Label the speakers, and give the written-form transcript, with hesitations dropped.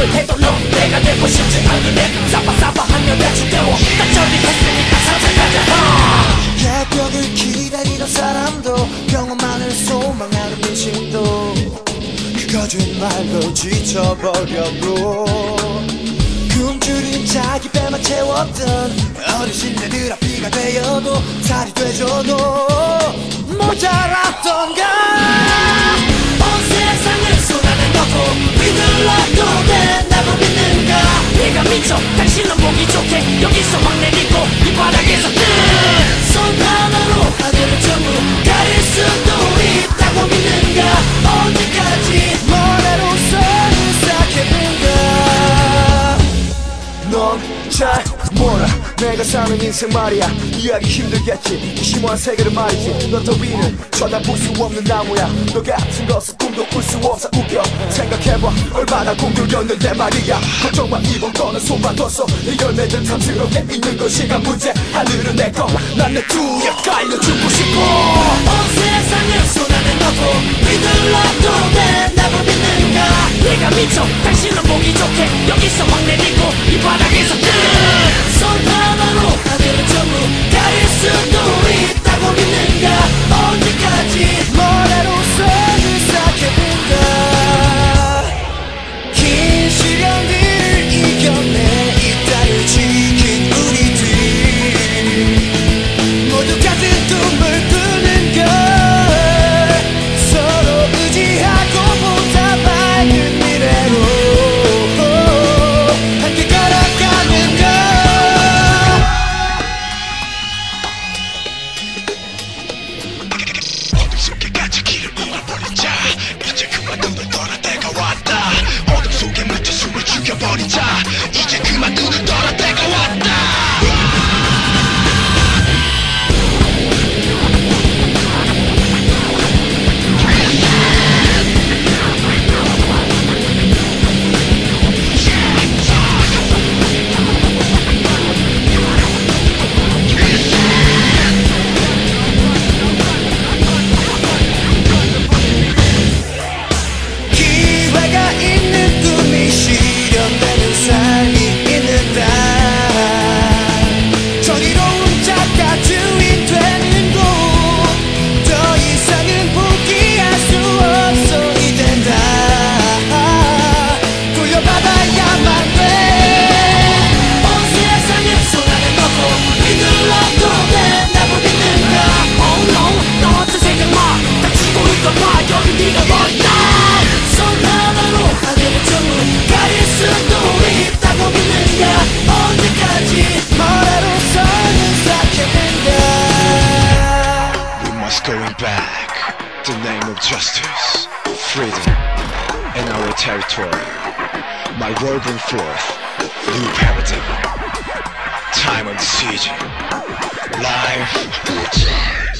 Speaker 1: 뭘 해도 넌 내가 되고 싶지 않은데 사바사바하며 대충 때워 딱 처리했으니까 사자가자
Speaker 2: 개벽을 기다리던 사람도 경험만을 소망하는 민심도 그거준 말로 지쳐버렸고 굶주린 자기 배만 채웠던 어르신들 앞이가 되어도 살이 되줘도 모자랐던가
Speaker 1: 온 세상을 손안에 넣고 믿을라도 된다고 믿는가 내가 미쳐 당신은 보기 좋게 여기서 막 내리고 이 바닥에서 손 하나로 하늘을 전부 가릴 수도 있다고 믿는가 언제까지
Speaker 2: 모래로서는 쌓여본가 넌 잘 몰라 내가 사는 인생 말이야 이해하기 힘들겠지 이 심오한 세계를 말이지 너 더위는 쳐다볼 수 없는 나무야 너 같은 것은 꿈도 꿀 수 없어 웃겨 생각해봐 얼마나 공들였는데 말이야 걱정마 이번 거는 손만 뒀어 이 열매들 탐스럽게 있는 건 시간 문제 하늘은 내거 난 내 두에 깔려 죽고 싶어
Speaker 1: 온 세상을 손안에 넣고 믿을라도 된다고 믿는가 내가 미쳐 당신은 보기 좋게 여기서 막 내리고 이 바닥에서 손 하나로 하늘을 전부 가릴 수도 있다고 믿는가 언제까지
Speaker 2: 모래로서는 쌓여본가 긴 시련들을 이겨내 이 땅을 지킨 우리들 모두 같은 꿈을 꾸는 걸 서로 의지하고 보다 밝은 미래로 함께 걸어가는 걸
Speaker 3: 어둠 속에 갇힌 길을 끊어버리자 이제 그만 눈을 떠날 때가 왔다 어둠 속에 묻혀 숨을 죽여버리자 이제 그만 눈을 떠날 때가 왔다
Speaker 2: 기회가 있는 꿈이 실현되는 삶이 있는다 정의로운 작가 주인 되는 곳 더 이상은 포기할 수 없어 이젠 다 돌려받아야만
Speaker 1: 온 세상을 손안에 넣고 믿을라도 된다고 믿는가 Oh no 너 어떤 생각 마 다치고 있던가 여기 네가 버린다 손 하나로 하늘을 전부 가릴 수도 있다고 믿는가 언제까지
Speaker 2: 모래로서는 쌓여본다
Speaker 3: We must going back the name of justice freedom in our territory my world bring forth new paradigm time on the siege life